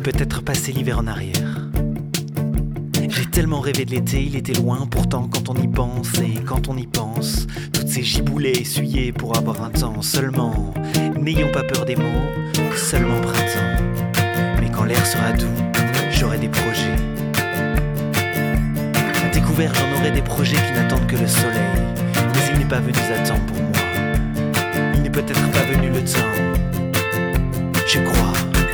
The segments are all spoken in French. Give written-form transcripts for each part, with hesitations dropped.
peut-être passer l'hiver en arrière. J'ai tellement rêvé de l'été, il était loin, pourtant quand on y pense, et quand on y pense, toutes ces giboulées essuyées pour avoir un temps seulement. N'ayons pas peur des mots, seulement printemps. Mais quand l'air sera doux, j'aurai des projets. À découvert, j'en aurai des projets qui n'attendent que le soleil. Mais il n'est pas venu à temps pour moi. Il n'est peut-être pas venu le temps. Je crois.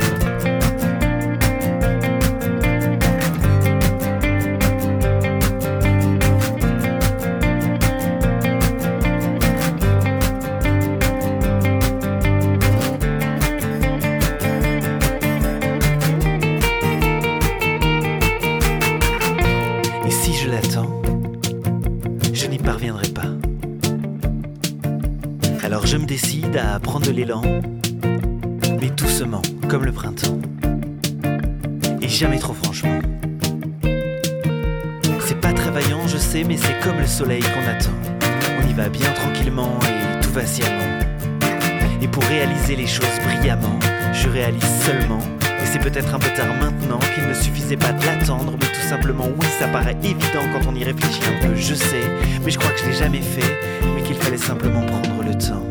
Si je l'attends, je n'y parviendrai pas. Alors je me décide à prendre de l'élan, mais doucement, comme le printemps. Et jamais trop franchement. C'est pas très vaillant, je sais, mais c'est comme le soleil qu'on attend. On y va bien tranquillement et tout va sciemment. Et pour réaliser les choses brillamment, je réalise seulement. Et c'est peut-être un peu tard maintenant qu'il ne suffisait pas de l'attendre, mais tout simplement oui, ça paraît évident quand on y réfléchit un peu, je sais, mais je crois que je l'ai jamais fait, mais qu'il fallait simplement prendre le temps.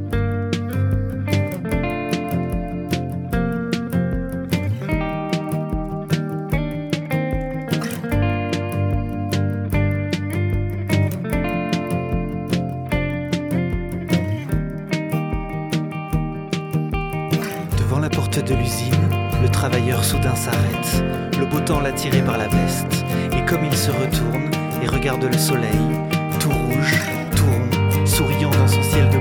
Devant la porte de l'usine, le travailleur soudain s'arrête, le beau temps l'a tiré par la veste, et comme il se retourne et regarde le soleil, tout rouge, tout rond, souriant dans son ciel de